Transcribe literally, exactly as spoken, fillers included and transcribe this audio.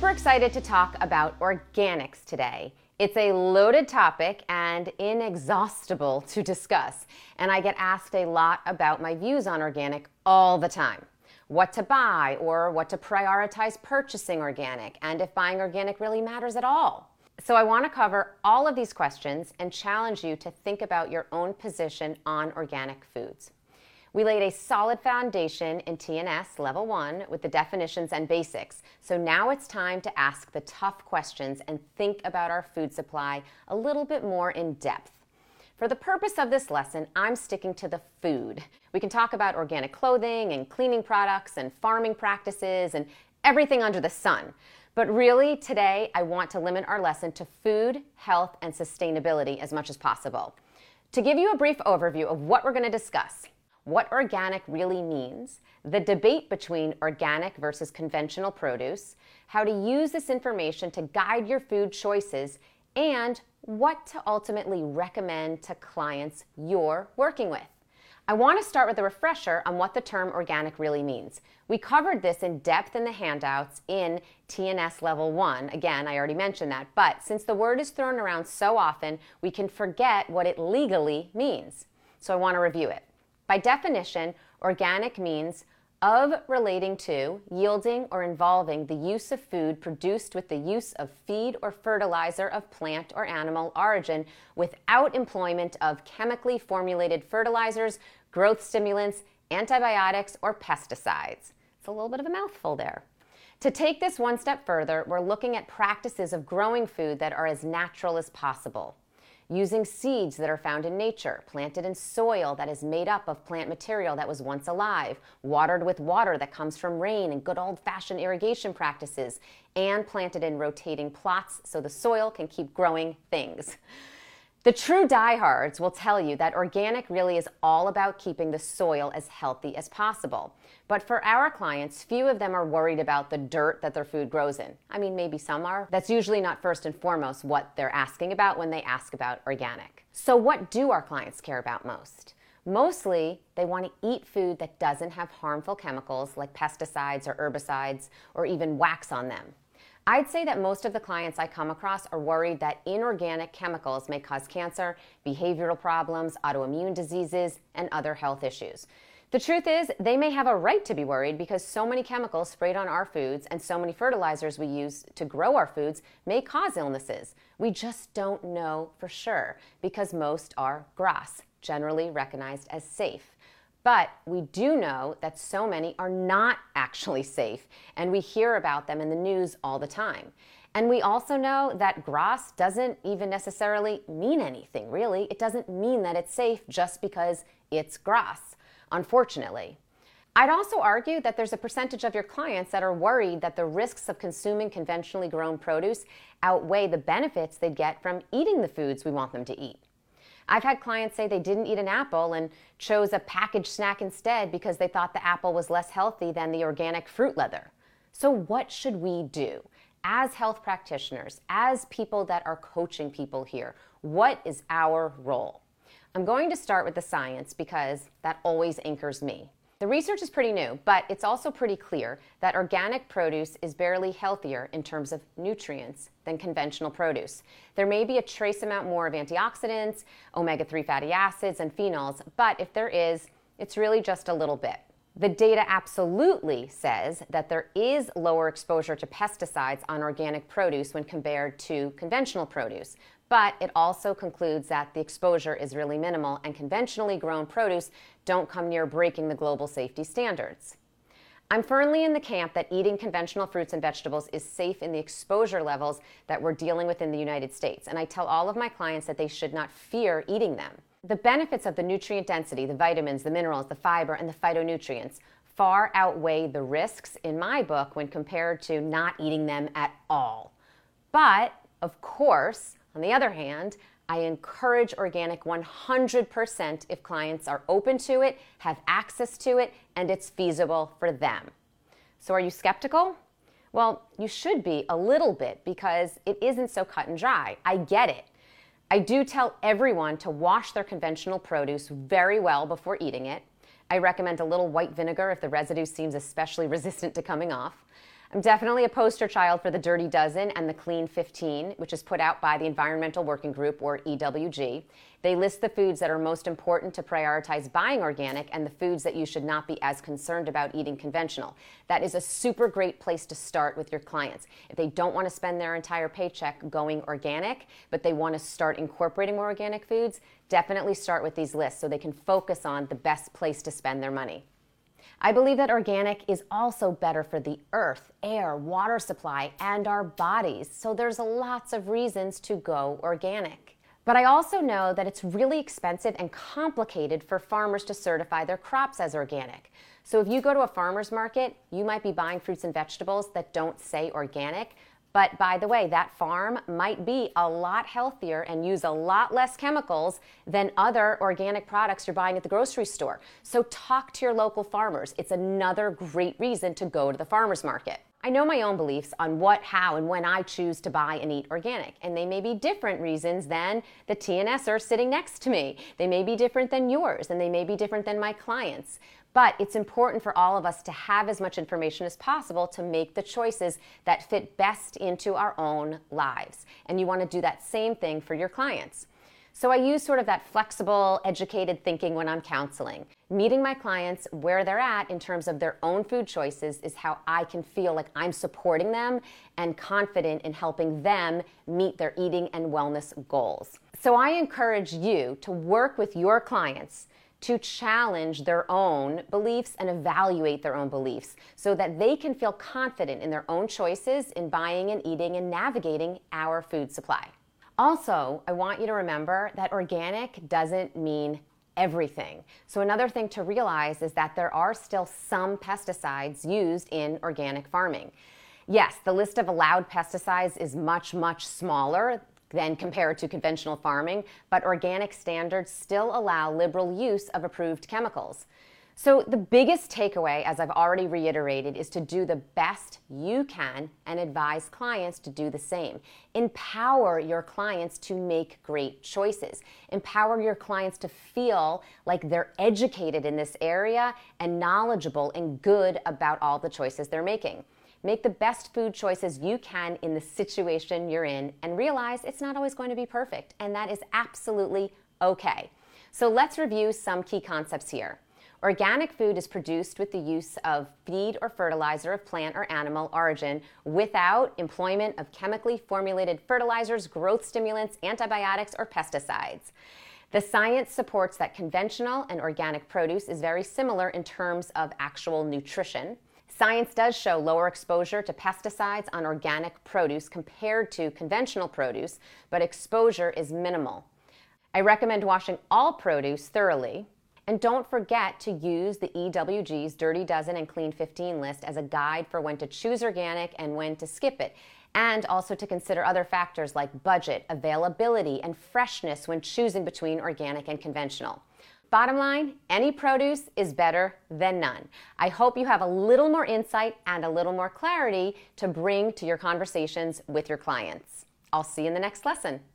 super excited to talk about organics today. It's a loaded topic and inexhaustible to discuss, and I get asked a lot about my views on organic all the time. What to buy or what to prioritize purchasing organic, and if buying organic really matters at all. So I want to cover all of these questions and challenge you to think about your own position on organic foods. We laid a solid foundation in T N S Level one with the definitions and basics. So now it's time to ask the tough questions and think about our food supply a little bit more in depth. For the purpose of this lesson, I'm sticking to the food. We can talk about organic clothing and cleaning products and farming practices and everything under the sun. But really, today, I want to limit our lesson to food, health, and sustainability as much as possible. To give you a brief overview of what we're going to discuss, what organic really means, the debate between organic versus conventional produce, how to use this information to guide your food choices, and what to ultimately recommend to clients you're working with. I want to start with a refresher on what the term organic really means. We covered this in depth in the handouts in T N S Level one. Again, I already mentioned that, but since the word is thrown around so often, we can forget what it legally means. So I want to review it. By definition, organic means of relating to, yielding, or involving the use of food produced with the use of feed or fertilizer of plant or animal origin without employment of chemically formulated fertilizers, growth stimulants, antibiotics, or pesticides. It's a little bit of a mouthful there. To take this one step further, we're looking at practices of growing food that are as natural as possible. Using seeds that are found in nature, planted in soil that is made up of plant material that was once alive, watered with water that comes from rain and good old-fashioned irrigation practices, and planted in rotating plots so the soil can keep growing things. The true diehards will tell you that organic really is all about keeping the soil as healthy as possible. But for our clients, few of them are worried about the dirt that their food grows in. I mean, maybe some are. That's usually not first and foremost what they're asking about when they ask about organic. So what do our clients care about most? Mostly, they want to eat food that doesn't have harmful chemicals like pesticides or herbicides or even wax on them. I'd say that most of the clients I come across are worried that inorganic chemicals may cause cancer, behavioral problems, autoimmune diseases, and other health issues. The truth is, they may have a right to be worried because so many chemicals sprayed on our foods and so many fertilizers we use to grow our foods may cause illnesses. We just don't know for sure because most are GRAS, generally recognized as safe. But we do know that so many are not actually safe, and we hear about them in the news all the time. And we also know that GRAS doesn't even necessarily mean anything, really. It doesn't mean that it's safe just because it's GRAS, unfortunately. I'd also argue that there's a percentage of your clients that are worried that the risks of consuming conventionally grown produce outweigh the benefits they'd get from eating the foods we want them to eat. I've had clients say they didn't eat an apple and chose a packaged snack instead because they thought the apple was less healthy than the organic fruit leather. So what should we do? As health practitioners, as people that are coaching people here, what is our role? I'm going to start with the science because that always anchors me. The research is pretty new, but it's also pretty clear that organic produce is barely healthier in terms of nutrients than conventional produce. There may be a trace amount more of antioxidants, omega three fatty acids, and phenols, but if there is, it's really just a little bit. The data absolutely says that there is lower exposure to pesticides on organic produce when compared to conventional produce. But it also concludes that the exposure is really minimal and conventionally grown produce don't come near breaking the global safety standards. I'm firmly in the camp that eating conventional fruits and vegetables is safe in the exposure levels that we're dealing with in the United States, and I tell all of my clients that they should not fear eating them. The benefits of the nutrient density, the vitamins, the minerals, the fiber, and the phytonutrients far outweigh the risks in my book when compared to not eating them at all. But, of course, on the other hand, I encourage organic one hundred percent if clients are open to it, have access to it, and it's feasible for them. So are you skeptical? Well, you should be a little bit because it isn't so cut and dry. I get it. I do tell everyone to wash their conventional produce very well before eating it. I recommend a little white vinegar if the residue seems especially resistant to coming off. I'm definitely a poster child for the Dirty Dozen and the Clean fifteen, which is put out by the Environmental Working Group, or E W G. They list the foods that are most important to prioritize buying organic and the foods that you should not be as concerned about eating conventional. That is a super great place to start with your clients. If they don't want to spend their entire paycheck going organic, but they want to start incorporating more organic foods, definitely start with these lists so they can focus on the best place to spend their money. I believe that organic is also better for the earth, air, water supply, and our bodies. So there's lots of reasons to go organic. But I also know that it's really expensive and complicated for farmers to certify their crops as organic. So if you go to a farmer's market, you might be buying fruits and vegetables that don't say organic. But by the way, that farm might be a lot healthier and use a lot less chemicals than other organic products you're buying at the grocery store. So talk to your local farmers. It's another great reason to go to the farmer's market. I know my own beliefs on what, how, and when I choose to buy and eat organic, and they may be different reasons than the T N S er sitting next to me. They may be different than yours, and they may be different than my clients. But it's important for all of us to have as much information as possible to make the choices that fit best into our own lives. And you want to do that same thing for your clients. So I use sort of that flexible, educated thinking when I'm counseling. Meeting my clients where they're at in terms of their own food choices is how I can feel like I'm supporting them and confident in helping them meet their eating and wellness goals. So I encourage you to work with your clients to challenge their own beliefs and evaluate their own beliefs so that they can feel confident in their own choices in buying and eating and navigating our food supply. Also, I want you to remember that organic doesn't mean everything. So another thing to realize is that there are still some pesticides used in organic farming. Yes, the list of allowed pesticides is much, much smaller than compared to conventional farming, but organic standards still allow liberal use of approved chemicals. So the biggest takeaway, as I've already reiterated, is to do the best you can and advise clients to do the same. Empower your clients to make great choices. Empower your clients to feel like they're educated in this area and knowledgeable and good about all the choices they're making. Make the best food choices you can in the situation you're in and realize it's not always going to be perfect, and that is absolutely okay. So let's review some key concepts here. Organic food is produced with the use of feed or fertilizer of plant or animal origin without employment of chemically formulated fertilizers, growth stimulants, antibiotics, or pesticides. The science supports that conventional and organic produce is very similar in terms of actual nutrition. Science does show lower exposure to pesticides on organic produce compared to conventional produce, but exposure is minimal. I recommend washing all produce thoroughly. And don't forget to use the E W G's Dirty Dozen and Clean fifteen list as a guide for when to choose organic and when to skip it, and also to consider other factors like budget, availability, and freshness when choosing between organic and conventional. Bottom line, any produce is better than none. I hope you have a little more insight and a little more clarity to bring to your conversations with your clients. I'll see you in the next lesson.